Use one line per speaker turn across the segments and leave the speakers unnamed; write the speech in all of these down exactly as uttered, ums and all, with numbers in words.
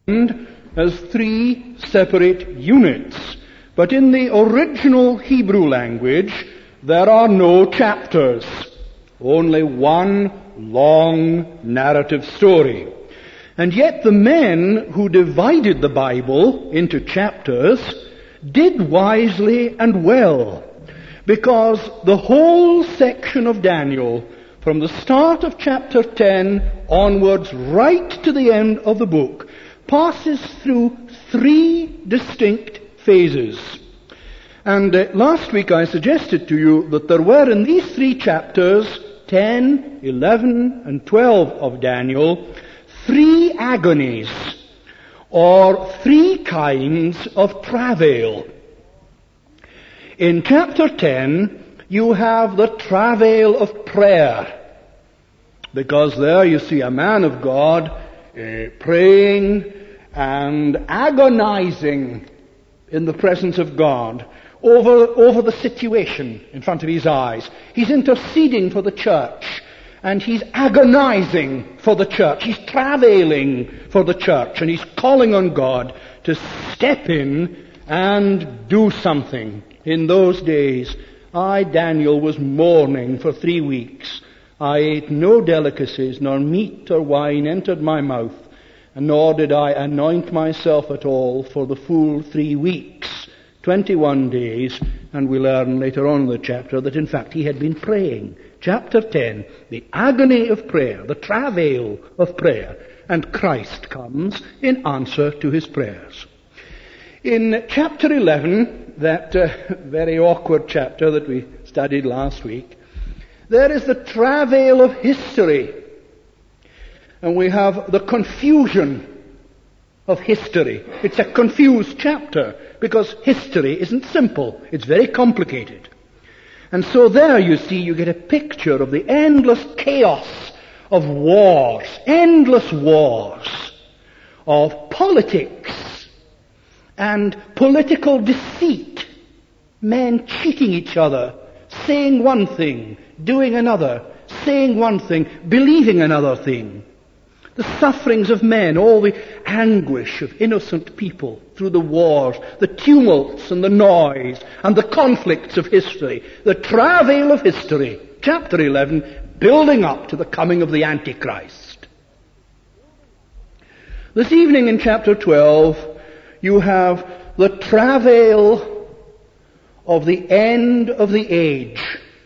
as three separate units. But in the original Hebrew language, there are no chapters, only one long narrative story. And yet the men who divided the Bible into chapters did wisely and well, because the whole section of Daniel, from the start of chapter ten onwards right to the end of the book, passes through three distinct phases. And uh, last week I suggested to you that there were in these three chapters, ten, eleven, and twelve of Daniel, three agonies, or three kinds of travail. In chapter ten, you have the travail of prayer, because there you see a man of God uh, praying and agonizing in the presence of God over, over the situation in front of his eyes. He's interceding for the church, and he's agonizing for the church. He's travailing for the church, and he's calling on God to step in and do something. In those days, I, Daniel, was mourning for three weeks. I ate no delicacies, nor meat or wine entered my mouth, and nor did I anoint myself at all for the full three weeks, twenty-one days, and we learn later on in the chapter that in fact he had been praying. Chapter ten, the agony of prayer, the travail of prayer, and Christ comes in answer to his prayers. In chapter eleven, that uh, very awkward chapter that we studied last week, there is the travail of history. And we have the confusion of history. It's a confused chapter because history isn't simple. It's very complicated. And so there you see, you get a picture of the endless chaos of wars, endless wars, of politics and political deceit, men cheating each other, saying one thing, doing another, saying one thing, believing another thing. The sufferings of men, all the anguish of innocent people through the wars, the tumults and the noise and the conflicts of history, the travail of history. Chapter eleven, building up to the coming of the Antichrist. This evening in chapter twelve, you have the travail of the end of the age.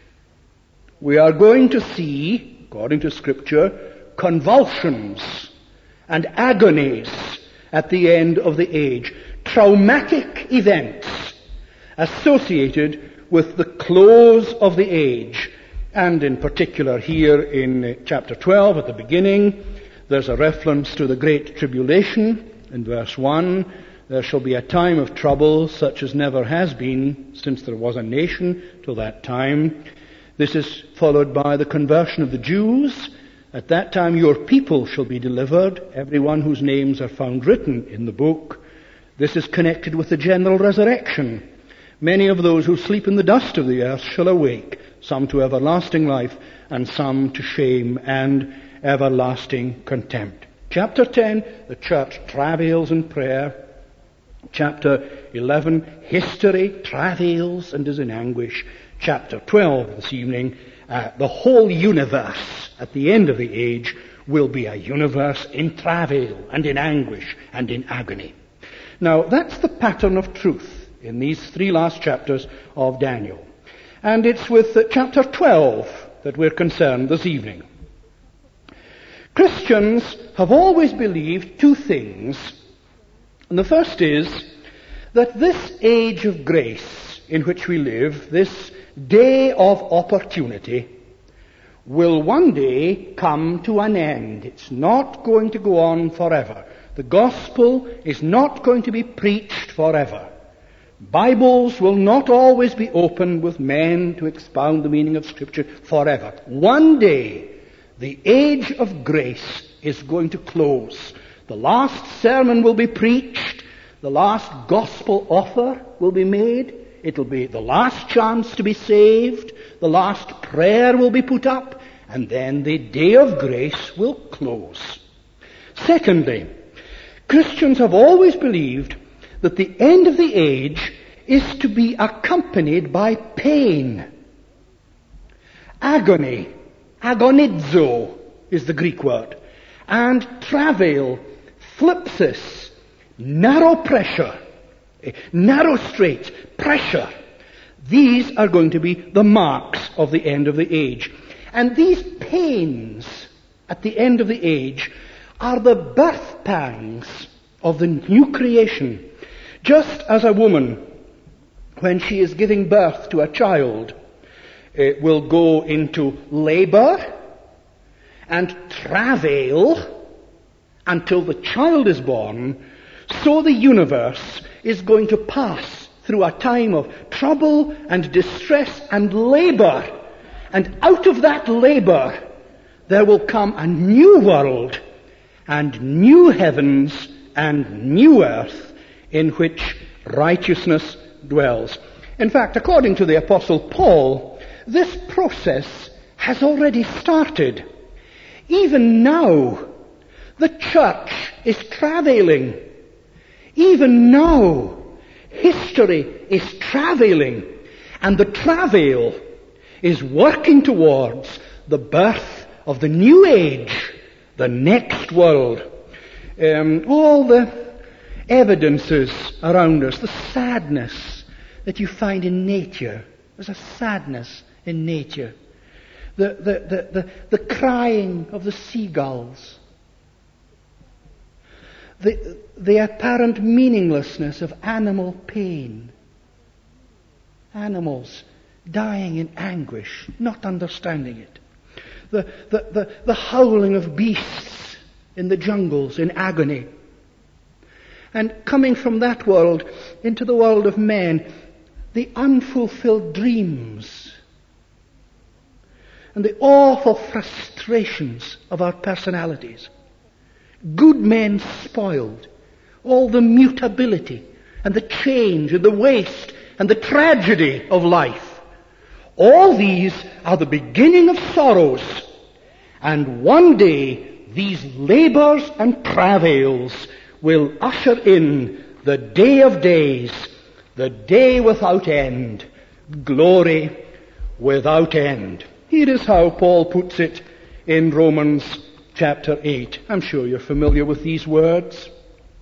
We are going to see, according to Scripture, convulsions and agonies at the end of the age. Traumatic events associated with the close of the age. And in particular here in chapter twelve at the beginning, there's a reference to the Great Tribulation in verse one. There shall be a time of trouble such as never has been since there was a nation till that time. This is followed by the conversion of the Jews. At that time your people shall be delivered, everyone whose names are found written in the book. This is connected with the general resurrection. Many of those who sleep in the dust of the earth shall awake, some to everlasting life, and some to shame and everlasting contempt. Chapter ten, the church travails in prayer. Chapter eleven, history travails and is in anguish. Chapter twelve this evening, uh, the whole universe at the end of the age will be a universe in travail and in anguish and in agony. Now, that's the pattern of truth in these three last chapters of Daniel. And it's with uh, chapter twelve that we're concerned this evening. Christians have always believed two things. And the first is that this age of grace in which we live, this day of opportunity, will one day come to an end. It's not going to go on forever. The gospel is not going to be preached forever. Bibles will not always be opened with men to expound the meaning of Scripture forever. One day, the age of grace is going to close. The last sermon will be preached. The last gospel offer will be made. It'll be the last chance to be saved. The last prayer will be put up. And then the day of grace will close. Secondly, Christians have always believed that the end of the age is to be accompanied by pain. Agony, agonizo is the Greek word, and travail, thlipsis, narrow pressure, narrow straits, pressure. These are going to be the marks of the end of the age. And these pains at the end of the age are the birth pangs of the new creation. Just as a woman, when she is giving birth to a child, it will go into labor and travail until the child is born, so the universe is going to pass through a time of trouble and distress and labor. And out of that labor, there will come a new world and new heavens and new earth in which righteousness dwells. In fact, according to the Apostle Paul, this process has already started. Even now, the church is travailing. Even now, history is travailing. And the travail is working towards the birth of the new age, the next world. Um, all the evidences around us, the sadness that you find in nature. There's a sadness in nature. The, the, the, the, the crying of the seagulls. The, the apparent meaninglessness of animal pain. Animals dying in anguish, not understanding it. The, the, the, the howling of beasts in the jungles in agony. And coming from that world into the world of men, the unfulfilled dreams and the awful frustrations of our personalities. Good men spoiled, all the mutability and the change and the waste and the tragedy of life. All these are the beginning of sorrows, and one day these labors and travails will usher in the day of days, the day without end, glory without end. Here is how Paul puts it in Romans chapter eight. I'm sure you're familiar with these words.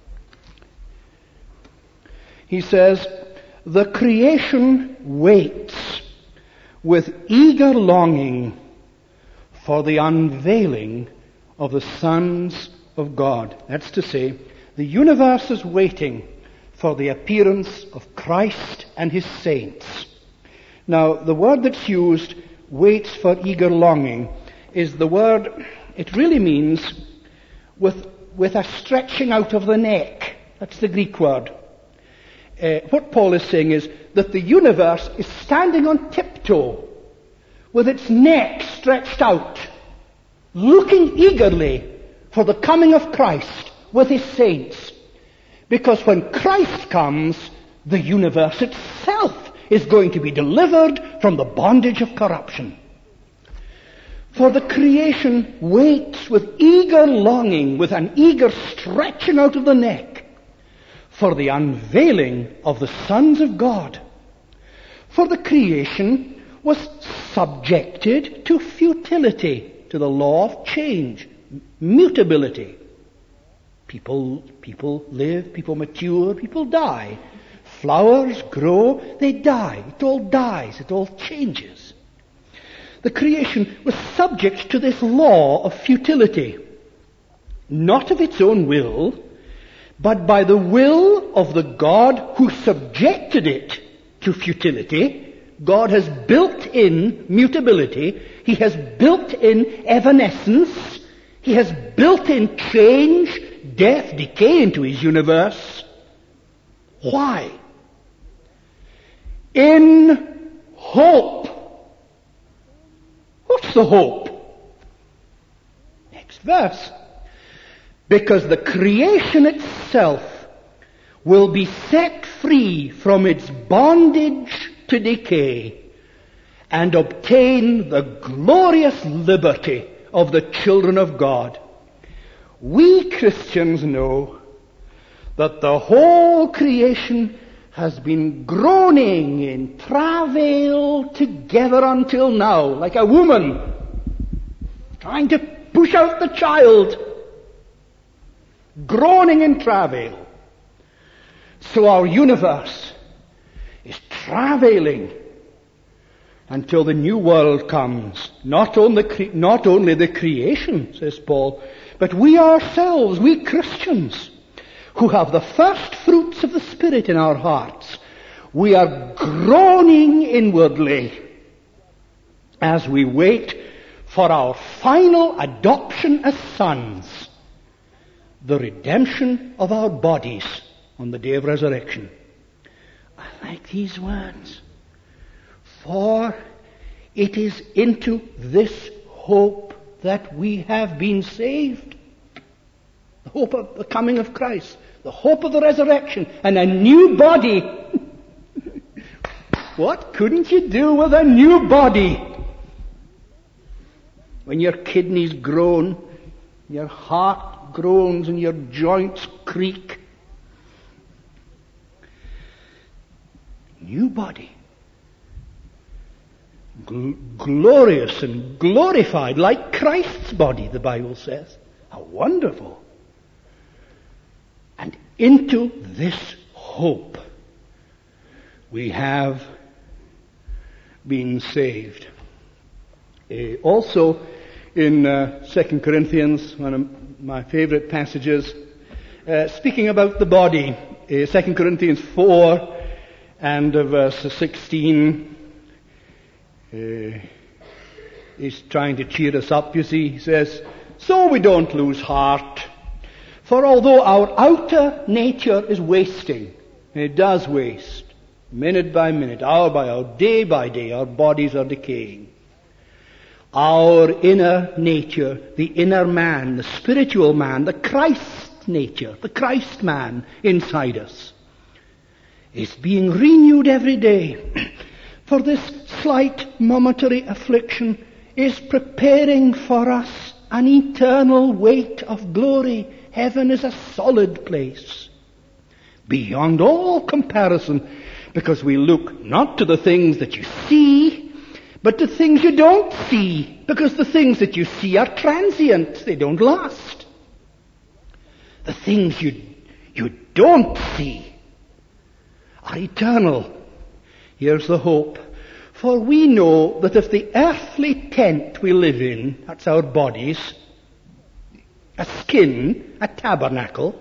He says, "The creation waits with eager longing for the unveiling of the sons of God." That's to say, the universe is waiting for the appearance of Christ and his saints. Now, the word that's used, waits for eager longing, is the word, it really means with, with a stretching out of the neck. That's the Greek word. Uh, what Paul is saying is that the universe is standing on tiptoe with its neck stretched out, looking eagerly for the coming of Christ with his saints. Because when Christ comes, the universe itself is going to be delivered from the bondage of corruption. For the creation waits with eager longing, with an eager stretching out of the neck, for the unveiling of the sons of God. For the creation was subjected to futility, to the law of change, mutability. People, people live, people mature, people die. Flowers grow, they die. It all dies, it all changes. The creation was subject to this law of futility, not of its own will, but by the will of the God who subjected it to futility. God has built in mutability. He has built in evanescence. He has built in change, death, decay into his universe. Why? In hope. What's the hope? Next verse. Because the creation itself will be set free from its bondage to decay and obtain the glorious liberty of the children of God. We Christians know that the whole creation has been groaning in travail together until now, like a woman trying to push out the child, groaning in travail. So our universe is travailing until the new world comes. Not only, not only the creation, says Paul, but we ourselves, we Christians, who have the first fruits of the Spirit in our hearts, we are groaning inwardly as we wait for our final adoption as sons, the redemption of our bodies on the day of resurrection. I like these words. For it is into this hope that we have been saved. The hope of the coming of Christ. The hope of the resurrection. And a new body. What couldn't you do with a new body? When your kidneys groan, your heart groans and your joints creak. New body. Gl- glorious and glorified like Christ's body, the Bible says. How wonderful. And into this hope we have been saved. Uh, also in uh, Second Corinthians, one of my favorite passages, uh, speaking about the body, uh, Second Corinthians four and uh, verse sixteen, uh, he's trying to cheer us up, you see. He says, so we don't lose heart. For although our outer nature is wasting, and it does waste, minute by minute, hour by hour, day by day, our bodies are decaying. Our inner nature, the inner man, the spiritual man, the Christ nature, the Christ man inside us, is being renewed every day. For this slight momentary affliction is preparing for us an eternal weight of glory. Heaven is a solid place, beyond all comparison, because we look not to the things that you see, but to things you don't see, because the things that you see are transient, they don't last. The things you, you don't see are eternal. Here's the hope. For we know that if the earthly tent we live in, that's our bodies, a skin, a tabernacle,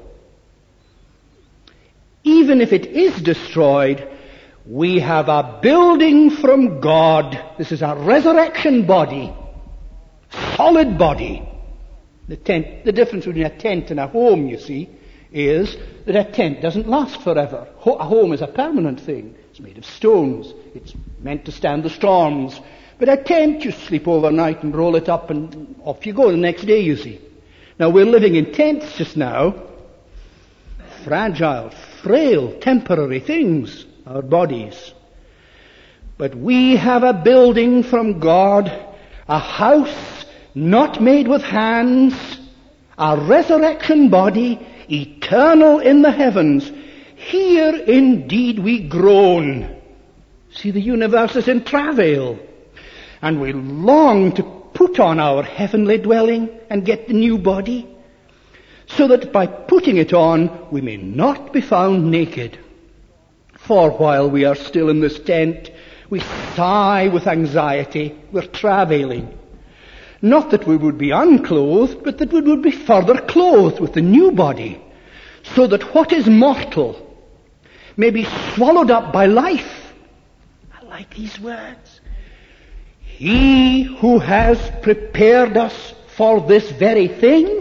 even if it is destroyed, we have a building from God. This is a resurrection body, solid body. The tent, the difference between a tent and a home, you see, is that a tent doesn't last forever. A home is a permanent thing. It's made of stones. It's meant to stand the storms. But a tent, you sleep overnight and roll it up and off you go the next day, you see. Now we're living in tents just now. Fragile, frail, temporary things, our bodies. But we have a building from God, a house not made with hands, a resurrection body, eternal in the heavens. Here indeed we groan. See, the universe is in travail, and we long to put on our heavenly dwelling and get the new body, so that by putting it on we may not be found naked. For while we are still in this tent, we sigh with anxiety, we're travailing. Not that we would be unclothed, but that we would be further clothed with the new body, so that what is mortal may be swallowed up by life. I like these words. He who has prepared us for this very thing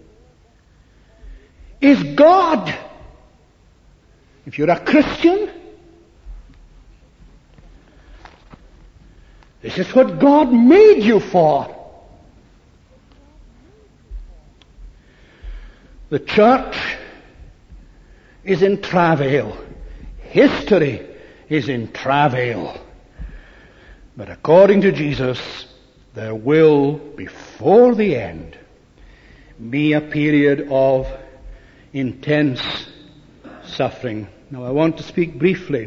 is God. If you're a Christian, this is what God made you for. The church is in travail. History is in travail. But according to Jesus, there will, before the end, be a period of intense suffering. Now I want to speak briefly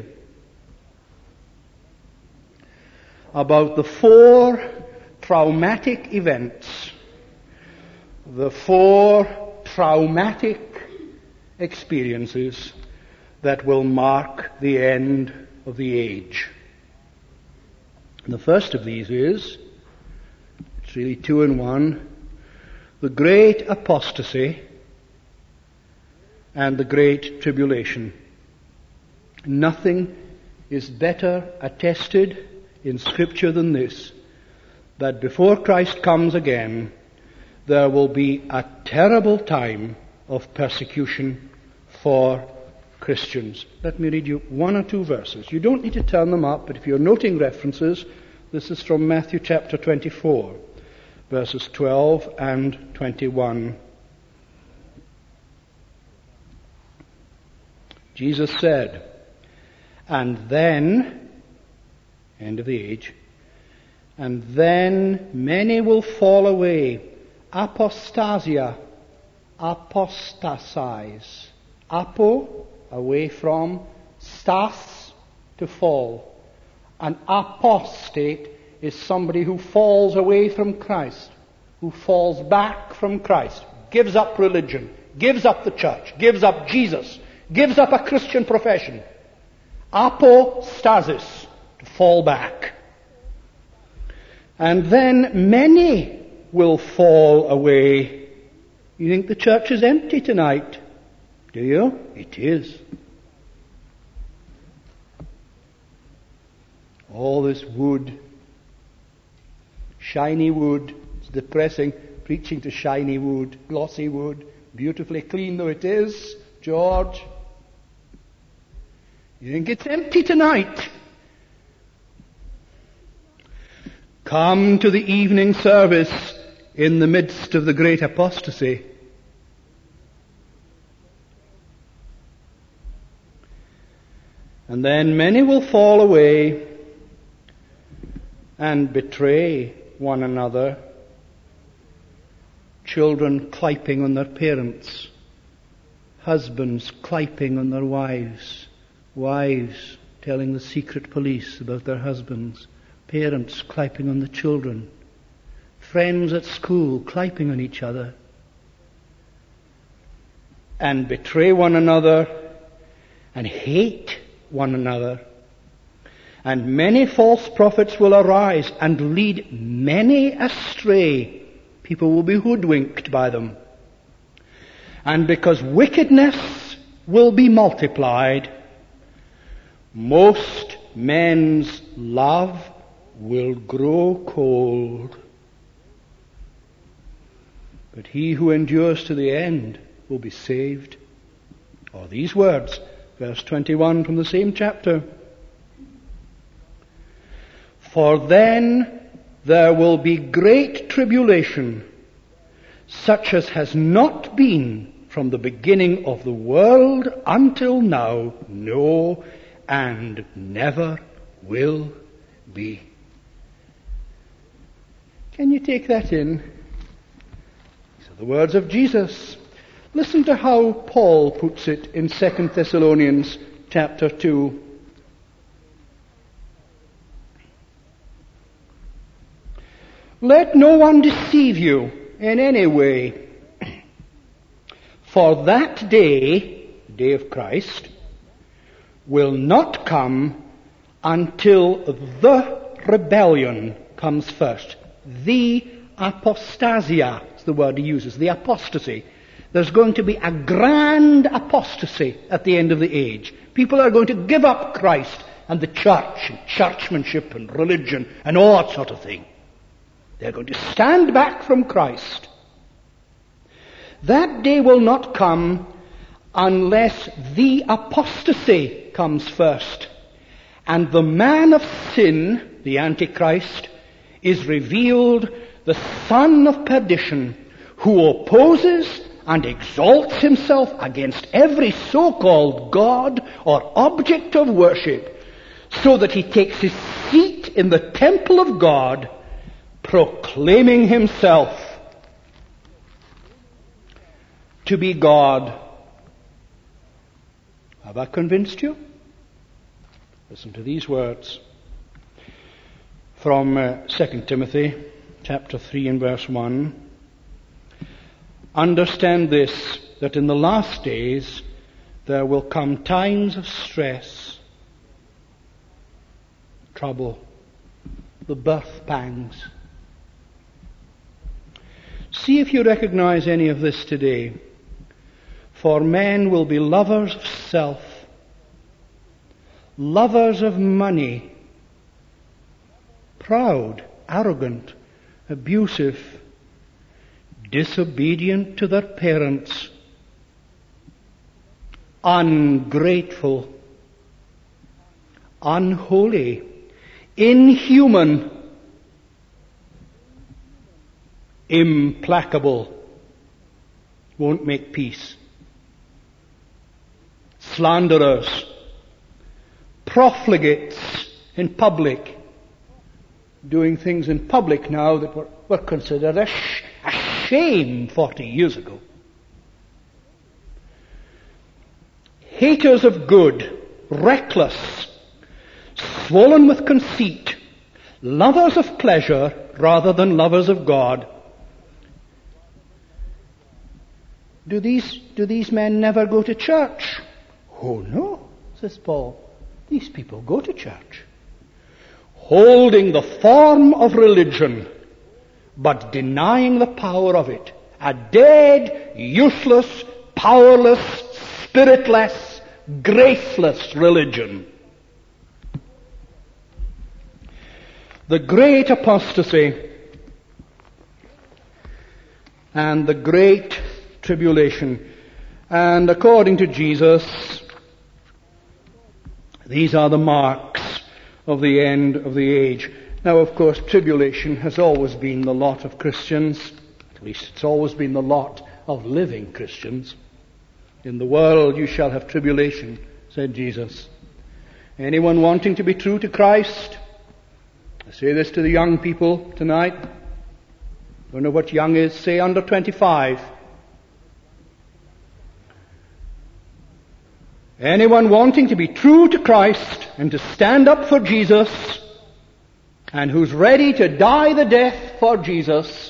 about the four traumatic events, the four traumatic experiences that will mark the end of the age. And the first of these is, it's really two in one, the great apostasy and the great tribulation. Nothing is better attested in Scripture than this, that before Christ comes again, there will be a terrible time of persecution for Christians. Let me read you one or two verses. You don't need to turn them up, but if you're noting references, this is from Matthew chapter twenty-four, verses twelve and twenty-one. Jesus said, and then, end of the age, and then many will fall away, apostasia, apostasize, apo, away from, stas, to fall. An apostate is somebody who falls away from Christ, who falls back from Christ, gives up religion, gives up the church, gives up Jesus, gives up a Christian profession. Apostasis, to fall back. And then many will fall away. You think the church is empty tonight? Do you? It is. All this wood, shiny wood, it's depressing, preaching to shiny wood, glossy wood, beautifully clean though it is, George. You think it's empty tonight? Come to the evening service in the midst of the great apostasy. And then many will fall away and betray one another. Children clyping on their parents. Husbands clyping on their wives. Wives telling the secret police about their husbands. Parents clyping on the children. Friends at school clyping on each other. And betray one another and hate one another. And many false prophets will arise and lead many astray. People will be hoodwinked by them. And because wickedness will be multiplied, most men's love will grow cold. But he who endures to the end will be saved. Or these words, verse twenty-one from the same chapter. For then there will be great tribulation, such as has not been from the beginning of the world until now, no, and never will be. Can you take that in? These are the words of Jesus. Listen to how Paul puts it in Second Thessalonians chapter two. Let no one deceive you in any way, for that day, the day of Christ, will not come until the rebellion comes first. The apostasia is the word he uses, the apostasy. There's going to be a grand apostasy at the end of the age. People are going to give up Christ and the church and churchmanship and religion and all that sort of thing. They're going to stand back from Christ. That day will not come unless the apostasy comes first. And the man of sin, the Antichrist, is revealed, the son of perdition, who opposes and exalts himself against every so-called God or object of worship, so that he takes his seat in the temple of God, proclaiming himself to be God. Have I convinced you? Listen to these words from uh, Second Timothy chapter three and verse one. Understand this, that in the last days there will come times of stress, trouble, the birth pangs. See if you recognize any of this today. For men will be lovers of self, lovers of money, proud, arrogant, abusive, disobedient to their parents, ungrateful, unholy, inhuman, implacable, won't make peace, slanderers, profligates in public, doing things in public now that were, were considered a, sh- a shame forty years ago. Haters of good, reckless, swollen with conceit, lovers of pleasure rather than lovers of God. Do these, do these men never go to church? Oh no, says Paul. These people go to church, holding the form of religion, but denying the power of it. A dead, useless, powerless, spiritless, graceless religion. The great apostasy and the great tribulation. And according to Jesus, these are the marks of the end of the age. Now, of course, tribulation has always been the lot of Christians. At least it's always been the lot of living Christians. In the world you shall have tribulation, said Jesus. Anyone wanting to be true to Christ, I say this to the young people tonight. Don't know what young is, say under twenty-five. Anyone wanting to be true to Christ and to stand up for Jesus, and who's ready to die the death for Jesus,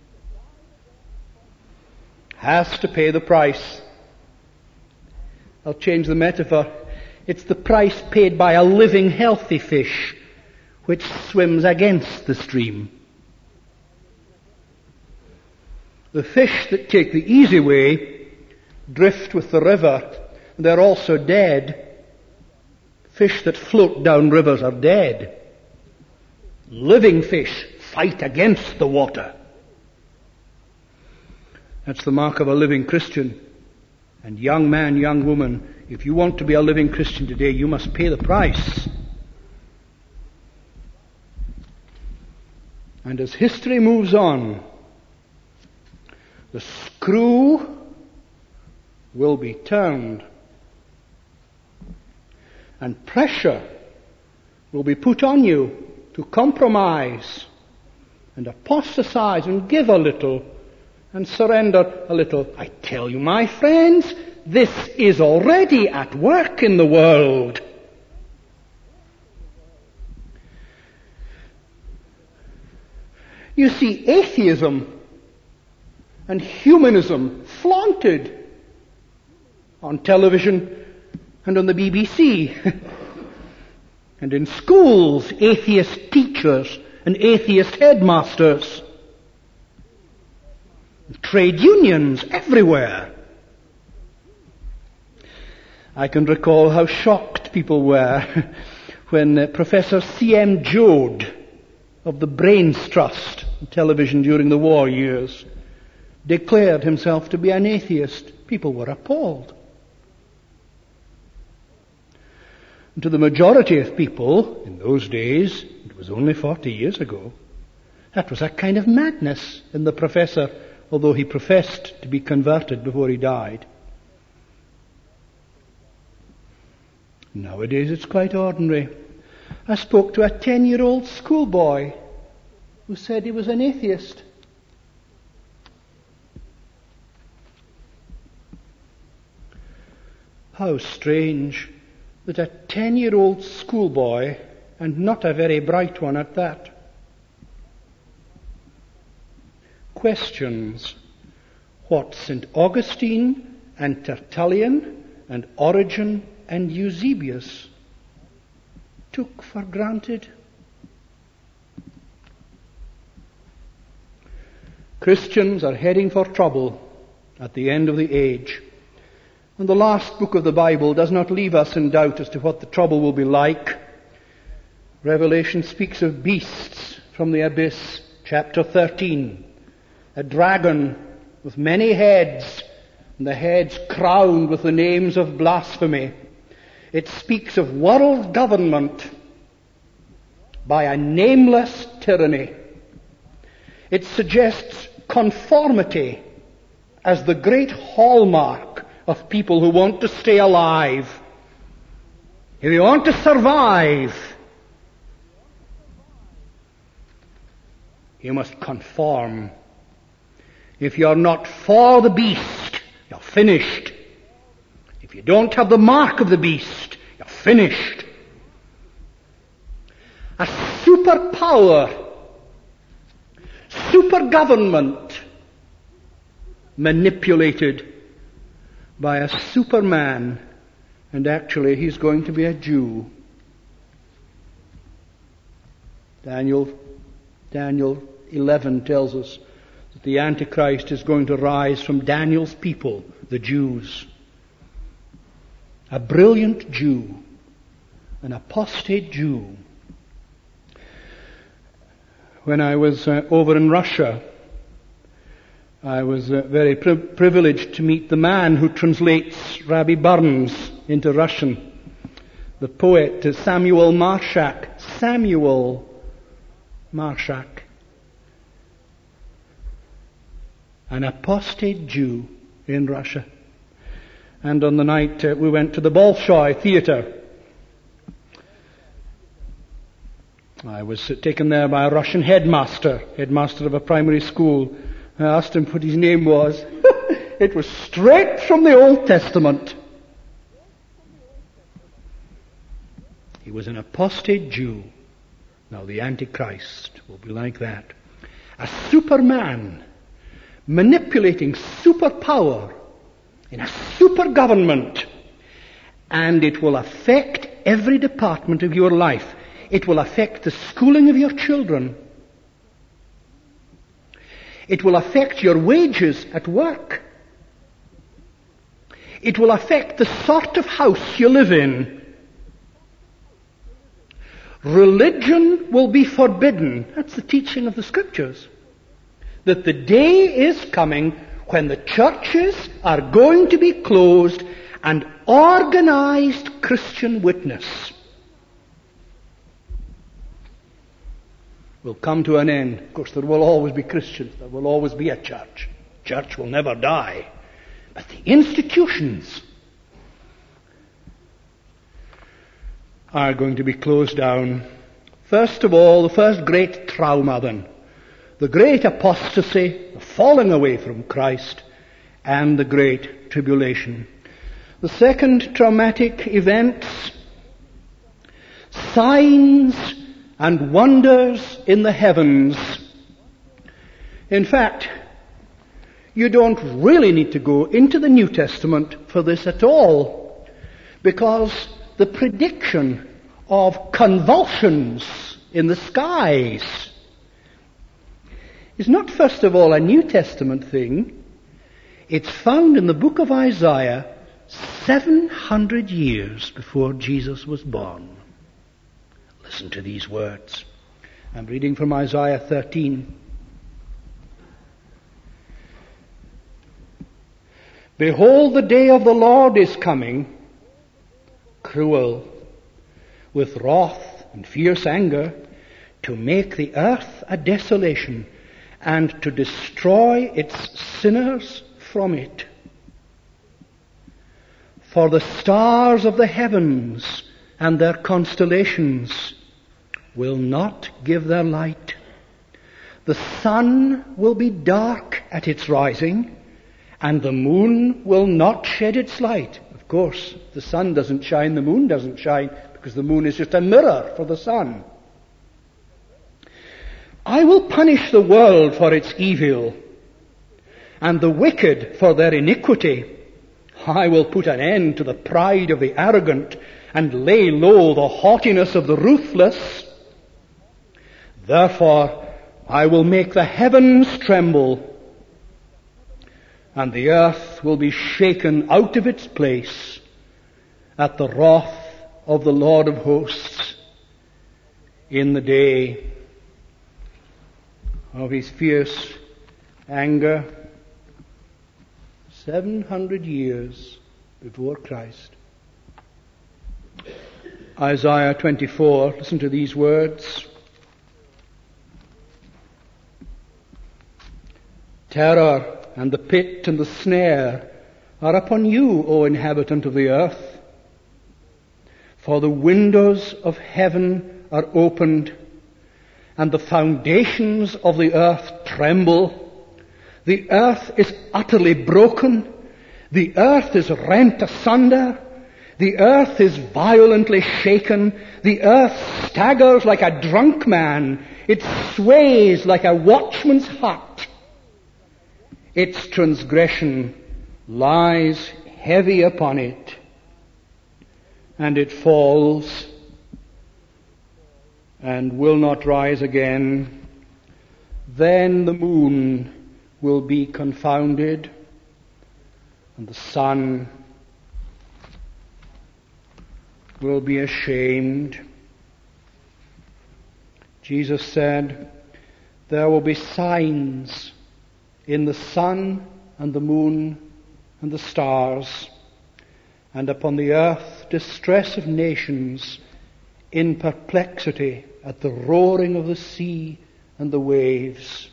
has to pay the price. I'll change the metaphor. It's the price paid by a living, healthy fish which swims against the stream. The fish that take the easy way drift with the river. They're also dead. Fish that float down rivers are dead. Living fish fight against the water. That's the mark of a living Christian. And young man, young woman, if you want to be a living Christian today, you must pay the price. And as history moves on, the screw will be turned. And pressure will be put on you to compromise and apostatize and give a little and surrender a little. I tell you, my friends, this is already at work in the world. You see atheism and humanism flaunted on television and on the B B C. And in schools, atheist teachers and atheist headmasters. Trade unions everywhere. I can recall how shocked people were when uh, Professor C M Joad of the Brains Trust on television during the war years declared himself to be an atheist. People were appalled. And to the majority of people in those days, it was only forty years ago, that was a kind of madness in the professor, although he professed to be converted before he died. Nowadays it's quite ordinary. I spoke to a ten-year-old schoolboy who said he was an atheist. How strange that a ten-year-old schoolboy, and not a very bright one at that, questions what Saint Augustine and Tertullian and Origen and Eusebius took for granted. Christians are heading for trouble at the end of the age. And the last book of the Bible does not leave us in doubt as to what the trouble will be like. Revelation speaks of beasts from the abyss, chapter thirteen. A dragon with many heads, and the heads crowned with the names of blasphemy. It speaks of world government by a nameless tyranny. It suggests conformity as the great hallmark of people who want to stay alive. If you want to survive, you must conform. If you're not for the beast, you're finished. If you don't have the mark of the beast, you're finished. A superpower, super government, manipulated by a superman, and actually he's going to be a Jew. Daniel, Daniel eleven tells us that the Antichrist is going to rise from Daniel's people, the Jews. A brilliant Jew, an apostate Jew. When I was uh, over in Russia, I was uh, very pri- privileged to meet the man who translates Rabbi Burns into Russian, the poet uh, Samuel Marshak. Samuel Marshak. An apostate Jew in Russia. And on the night uh, we went to the Bolshoi Theatre. I was uh, taken there by a Russian headmaster, headmaster of a primary school. I asked him what his name was. It was straight from the Old Testament. He was an apostate Jew. Now the Antichrist will be like that. A superman manipulating superpower in a super government, and it will affect every department of your life. It will affect the schooling of your children. It will affect your wages at work. It will affect the sort of house you live in. Religion will be forbidden. That's the teaching of the Scriptures. That the day is coming when the churches are going to be closed and organized Christian witness will come to an end. Of course, there will always be Christians. There will always be a church. Church will never die. But the institutions are going to be closed down. First of all, the first great trauma then. The great apostasy, the falling away from Christ, and the great tribulation. The second traumatic events, signs and wonders in the heavens. In fact, you don't really need to go into the New Testament for this at all, because the prediction of convulsions in the skies is not, first of all, a New Testament thing. It's found in the book of Isaiah seven hundred years before Jesus was born. Listen to these words. I'm reading from Isaiah thirteen. Behold, the day of the Lord is coming, cruel, with wrath and fierce anger, to make the earth a desolation, and to destroy its sinners from it. For the stars of the heavens and their constellations will not give their light. The sun will be dark at its rising, and the moon will not shed its light. Of course, the sun doesn't shine, the moon doesn't shine, because the moon is just a mirror for the sun. I will punish the world for its evil, and the wicked for their iniquity. I will put an end to the pride of the arrogant, and lay low the haughtiness of the ruthless. Therefore, I will make the heavens tremble, and the earth will be shaken out of its place at the wrath of the Lord of hosts in the day of his fierce anger, seven hundred years before Christ. Isaiah twenty-four, listen to these words. Terror and the pit and the snare are upon you, O inhabitant of the earth. For the windows of heaven are opened, and the foundations of the earth tremble. The earth is utterly broken. The earth is rent asunder. The earth is violently shaken. The earth staggers like a drunk man. It sways like a watchman's hut. Its transgression lies heavy upon it, and it falls and will not rise again. Then the moon will be confounded, and the sun will be ashamed. Jesus said, there will be signs in the sun and the moon and the stars, and upon the earth distress of nations, in perplexity at the roaring of the sea and the waves.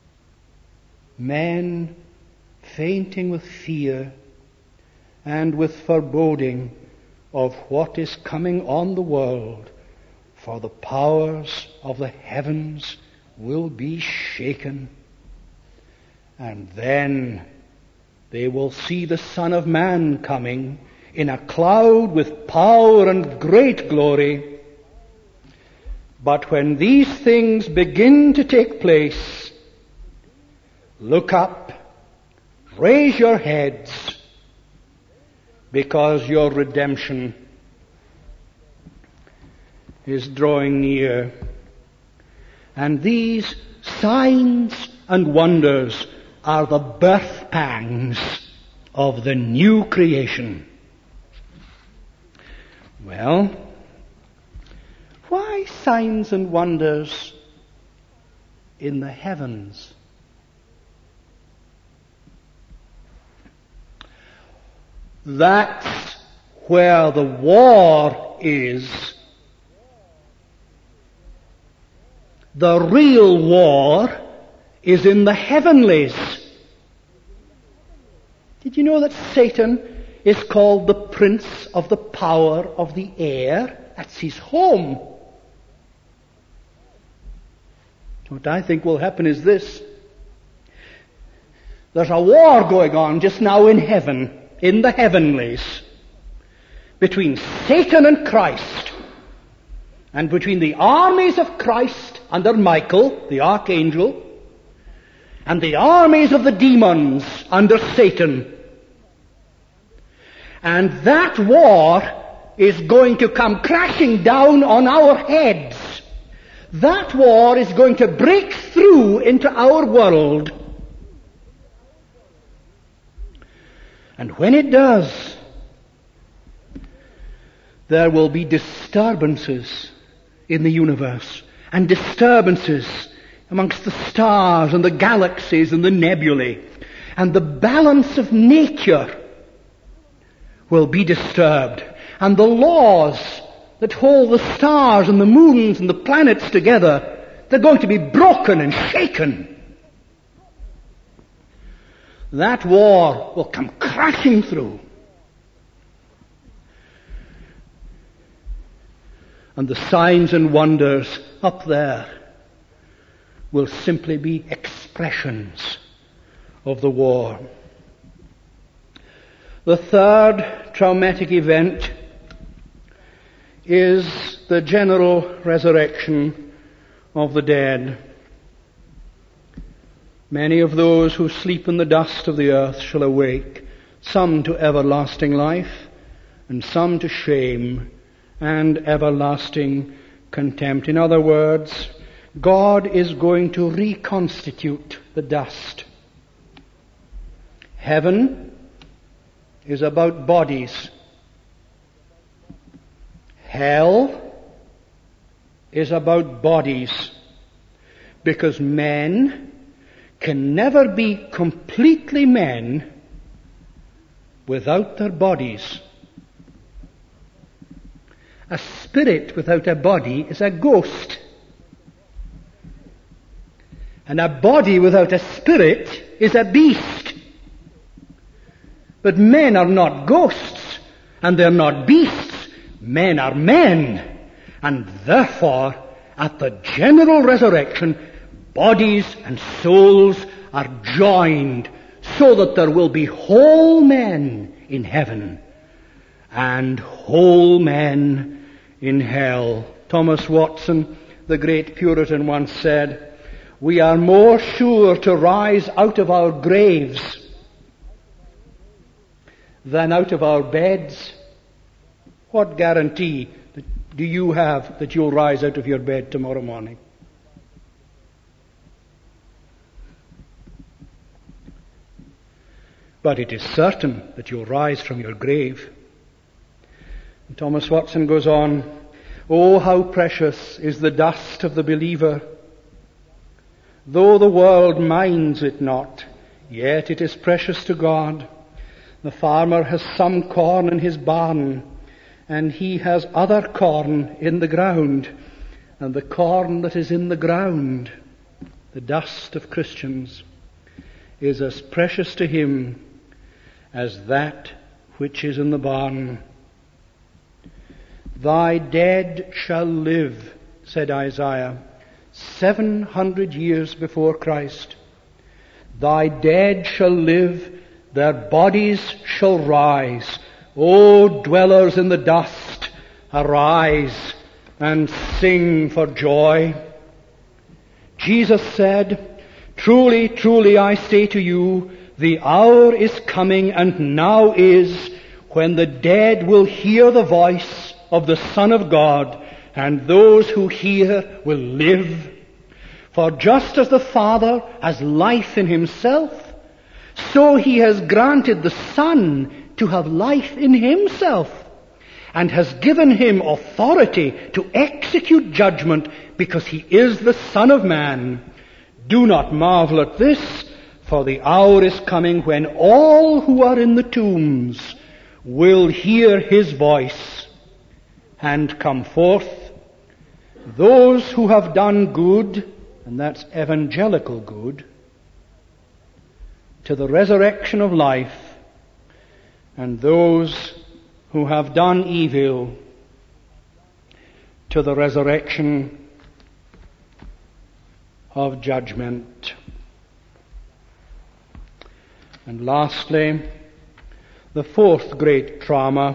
Men fainting with fear and with foreboding of what is coming on the world, for the powers of the heavens will be shaken. And then they will see the Son of Man coming in a cloud with power and great glory. But when these things begin to take place, look up, raise your heads, because your redemption is drawing near. And these signs and wonders are the birth pangs of the new creation. Well, why signs and wonders in the heavens? That's where the war is. The real war is in the heavenlies. Did you know that Satan is called the prince of the power of the air? That's his home. What I think will happen is this. There's a war going on just now in heaven, in the heavenlies, between Satan and Christ, and between the armies of Christ under Michael, the archangel, and the armies of the demons under Satan. And that war is going to come crashing down on our heads. That war is going to break through into our world. And when it does, there will be disturbances in the universe, and disturbances amongst the stars and the galaxies and the nebulae, and the balance of nature will be disturbed, and the laws that hold the stars and the moons and the planets together, they're going to be broken and shaken. That war will come crashing through. And the signs and wonders up there will simply be expressions of the war. The third traumatic event is the general resurrection of the dead. Many of those who sleep in the dust of the earth shall awake, some to everlasting life, and some to shame and everlasting contempt. In other words, God is going to reconstitute the dust. Heaven is about bodies. Hell is about bodies, because men can never be completely men without their bodies. A spirit without a body is a ghost. And a body without a spirit is a beast. But men are not ghosts, and they're not beasts. Men are men. And therefore, at the general resurrection, bodies and souls are joined so that there will be whole men in heaven and whole men in hell. Thomas Watson, the great Puritan, once said, "We are more sure to rise out of our graves than out of our beds." What guarantee do you have that you'll rise out of your bed tomorrow morning? But it is certain that you'll rise from your grave. And Thomas Watson goes on, "Oh, how precious is the dust of the believer! Though the world minds it not, yet it is precious to God. The farmer has some corn in his barn, and he has other corn in the ground. And the corn that is in the ground, the dust of Christians, is as precious to him as that which is in the barn. Thy dead shall live, said Isaiah, seven hundred years before Christ. Thy dead shall live, their bodies shall rise. O dwellers in the dust, arise and sing for joy. Jesus said, Truly, truly, I say to you, the hour is coming, and now is, when the dead will hear the voice of the Son of God, and those who hear will live. For just as the Father has life in himself, so he has granted the Son to have life in himself, and has given him authority to execute judgment, because he is the Son of Man. Do not marvel at this, for the hour is coming when all who are in the tombs will hear his voice and come forth. Those who have done good, and that's evangelical good, to the resurrection of life, and those who have done evil to the resurrection of judgment. And lastly, the fourth great trauma,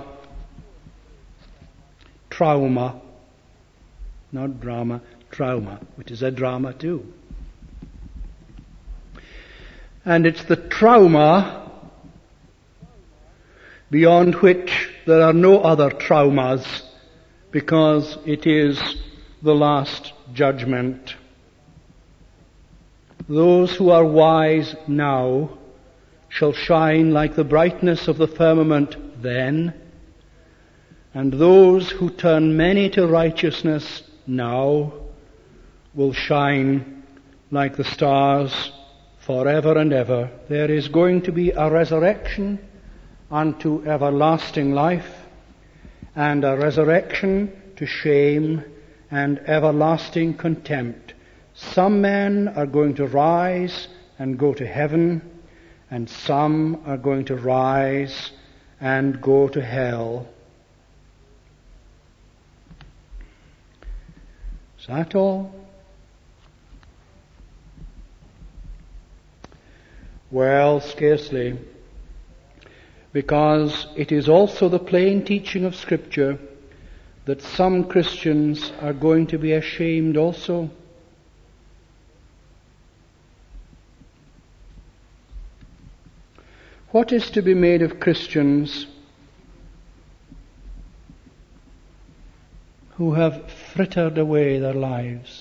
trauma, not drama, trauma, which is a drama too. And it's the trauma beyond which there are no other traumas, because it is the last judgment. Those who are wise now shall shine like the brightness of the firmament then, and those who turn many to righteousness now will shine like the stars forever and ever. There is going to be a resurrection unto everlasting life, and a resurrection to shame and everlasting contempt. Some men are going to rise and go to heaven, and some are going to rise and go to hell. Is that all? Well, scarcely. because it is also the plain teaching of Scripture that some Christians are going to be ashamed also. What is to be made of Christians who have frittered away their lives?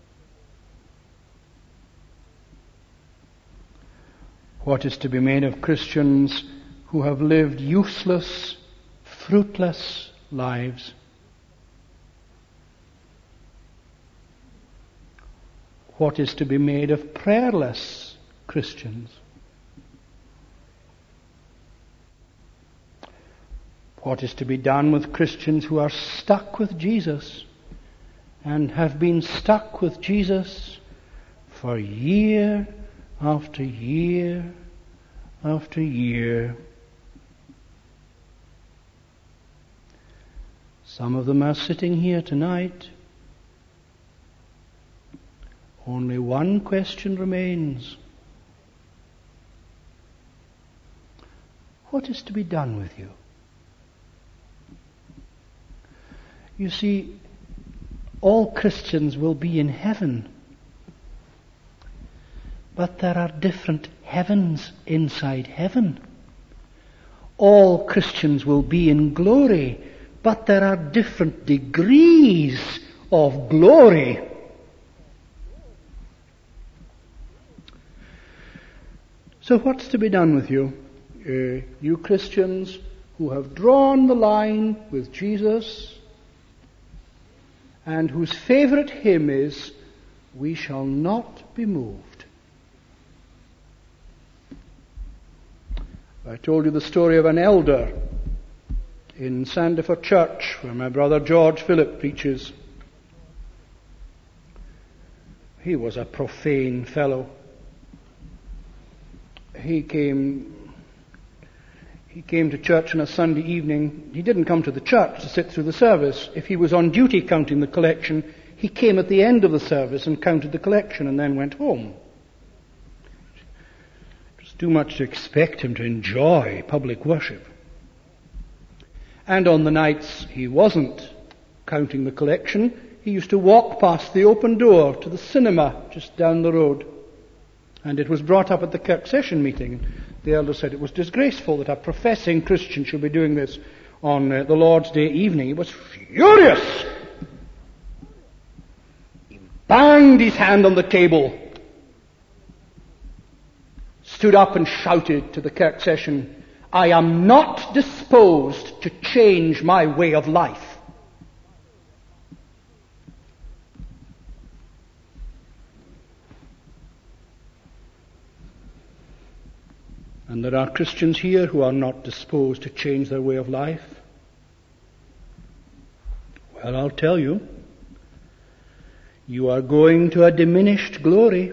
What is to be made of Christians who have lived useless, fruitless lives? What is to be made of prayerless Christians? What is to be done with Christians who are stuck with Jesus and have been stuck with Jesus for year after year after year? Some of them are sitting here tonight. Only one question remains. What is to be done with you? You see, all Christians will be in heaven, but there are different heavens inside heaven. All Christians will be in glory, but there are different degrees of glory. So what's to be done with you? Uh, you Christians who have drawn the line with Jesus and whose favorite hymn is, "We shall not be moved." I told you the story of an elder in Sandifer Church, where my brother George Philip preaches. He was a profane fellow. He came He came to church on a Sunday evening. He didn't come to the church to sit through the service. If he was on duty counting the collection, he came at the end of the service and counted the collection and then went home. It was too much to expect him to enjoy public worship. And on the nights he wasn't counting the collection, he used to walk past the open door to the cinema just down the road. And it was brought up at the Kirk session meeting. The elder said it was disgraceful that a professing Christian should be doing this on uh, the Lord's Day evening. He was furious. He banged his hand on the table, stood up and shouted to the Kirk session, "I am not disposed to change my way of life." And there are Christians here who are not disposed to change their way of life. Well, I'll tell you, you are going to a diminished glory.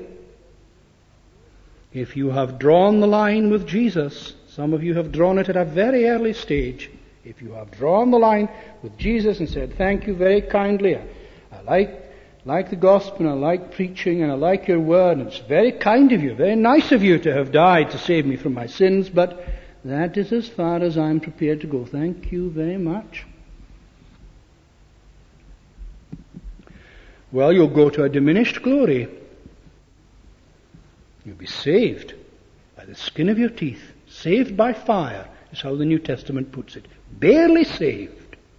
If you have drawn the line with Jesus, some of you have drawn it at a very early stage. If you have drawn the line with Jesus and said, "Thank you very kindly, I, I like like the gospel, and I like preaching, and I like your word, and it's very kind of you, very nice of you to have died to save me from my sins, but that is as far as I'm prepared to go. Thank you very much." Well, you'll go to a diminished glory. You'll be saved by the skin of your teeth. Saved by fire is how the New Testament puts it. Barely saved.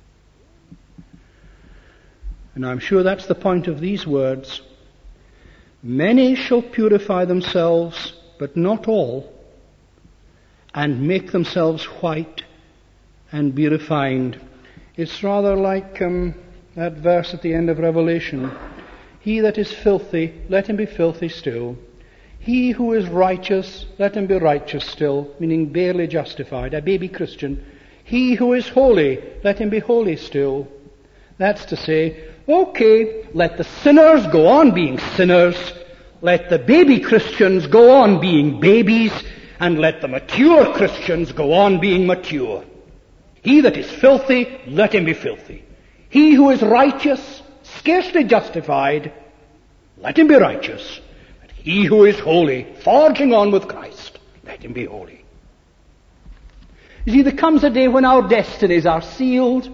And I'm sure that's the point of these words. Many shall purify themselves, but not all, and make themselves white and be refined. It's rather like um, that verse at the end of Revelation. He that is filthy, let him be filthy still. He who is righteous, let him be righteous still, meaning barely justified, a baby Christian. He who is holy, let him be holy still. That's to say, okay, let the sinners go on being sinners, let the baby Christians go on being babies, and let the mature Christians go on being mature. He that is filthy, let him be filthy. He who is righteous, scarcely justified, let him be righteous. But he who is holy, forging on with Christ, let him be holy. You see, there comes a day when our destinies are sealed.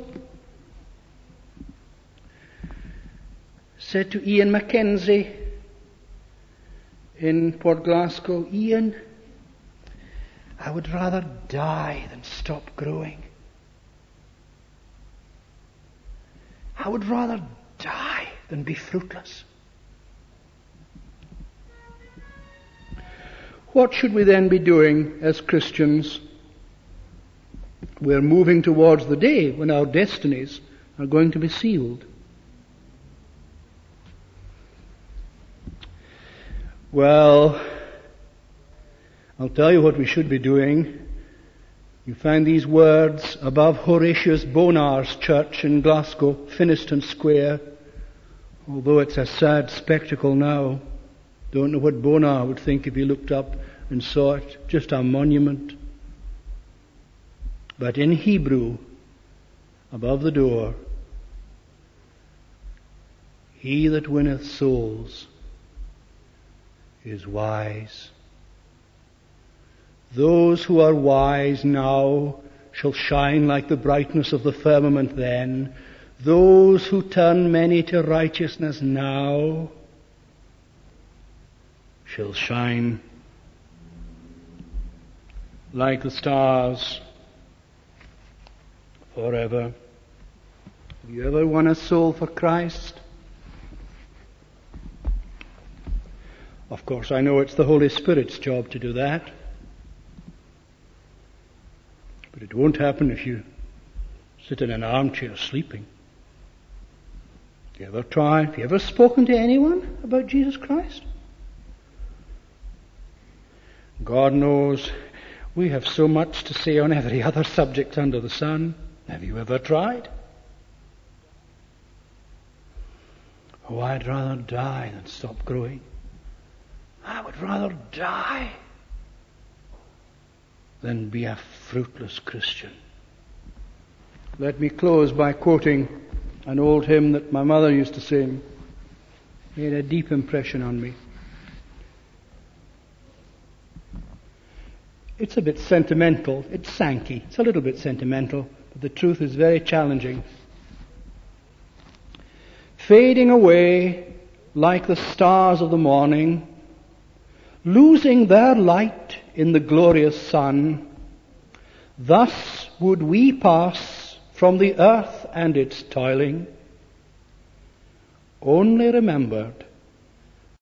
Said to Ian Mackenzie in Port Glasgow, Ian, I would rather die than stop growing. I would rather die than be fruitless. What should we then be doing as Christians? We're moving towards the day when our destinies are going to be sealed. Well, I'll tell you what we should be doing. You find these words above Horatius Bonar's church in Glasgow, Finiston Square, although it's a sad spectacle now. Don't know what Bonar would think if he looked up and saw it. Just a monument. But in Hebrew, above the door, he that winneth souls is wise. Those who are wise now shall shine like the brightness of the firmament then. Those who turn many to righteousness now shall shine like the stars forever. Have you ever won a soul for Christ? Of course, I know it's the Holy Spirit's job to do that. But it won't happen if you sit in an armchair sleeping. Have you ever tried? Have you ever spoken to anyone about Jesus Christ? God knows we have so much to say on every other subject under the sun. Have you ever tried? Oh, I'd rather die than stop growing. I would rather die than be a fruitless Christian. Let me close by quoting an old hymn that my mother used to sing. It made a deep impression on me. It's a bit sentimental. It's Sankey. It's a little bit sentimental, but the truth is very challenging. Fading away like the stars of the morning, losing their light in the glorious sun, thus would we pass from the earth and its toiling, only remembered